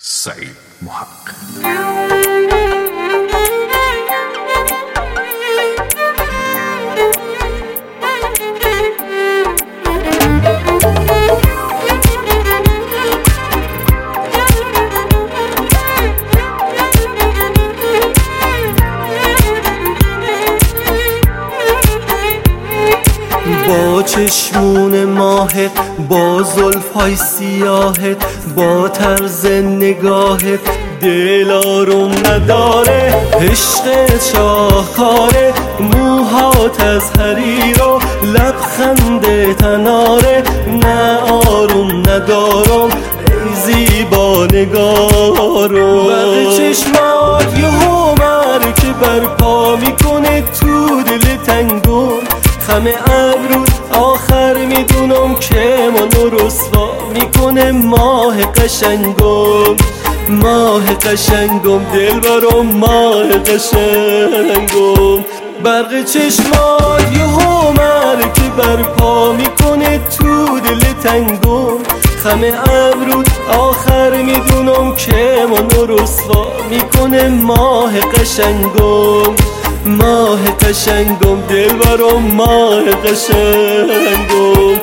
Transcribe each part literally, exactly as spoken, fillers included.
سعید محق. با چشمون ماهت، با زلفای سیاهت، با طرز نگاهت دل آروم نداره. عشق شاهکاره، موهات از حریر و لبخند تناره. نه آروم ندارم ای زیبا نگارم. برق چشمات یهو مرکه برپا میکنه تو دل تنگم. خم ابرود آخر میدونم که منو رسوا میکنه. ماه قشنگم، ماه قشنگم، دل برام ماه قشنگم. برق چشمات یهو مرکه برپا میکنه تو دل تنگم. خم ابرود آخر میدونم که منو رسوا میکنه. ماه قشنگم، ماه قشنگم، دل برام ماه قشنگم.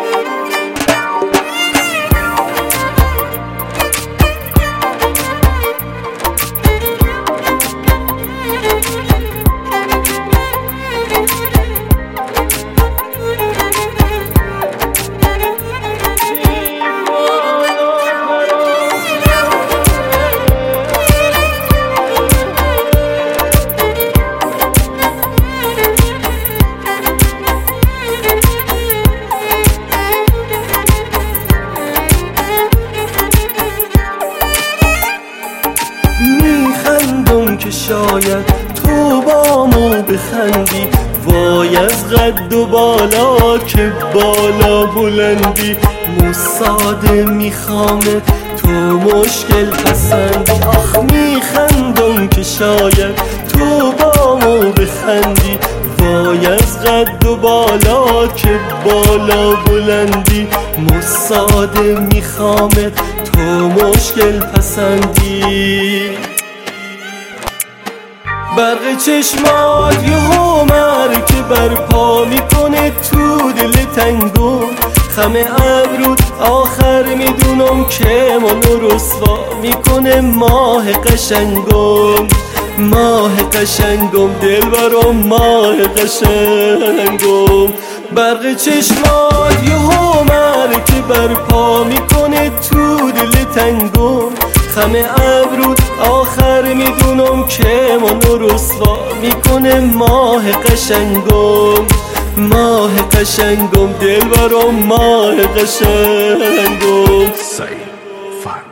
میخندم که شاید تو بامو بخندی. وای از قد و بالا که بالا بلندی. مساده میخوامت تو مشکل پسندی. آخ میخندم که شاید تو بامو بخندی. وای از قد و بالا که بالا بلندی. مساده میخوامت تو مشکل پسندی. برق چشمات یهو مرکه برپا میکنه تو دل تنگم. خم ابرود آخر میدونم که منو رسوا میکنه. ماه قشنگم، ماه قشنگم، دل برام ماه قشنگم. برق چشمات یهو مرکه برپا میکنه تو دل تنگم. خم ابرود آخر میدونم که منو رسوا میکنه. ماه قشنگم، ماه قشنگم، دل برام ماه قشنگم. سعید فن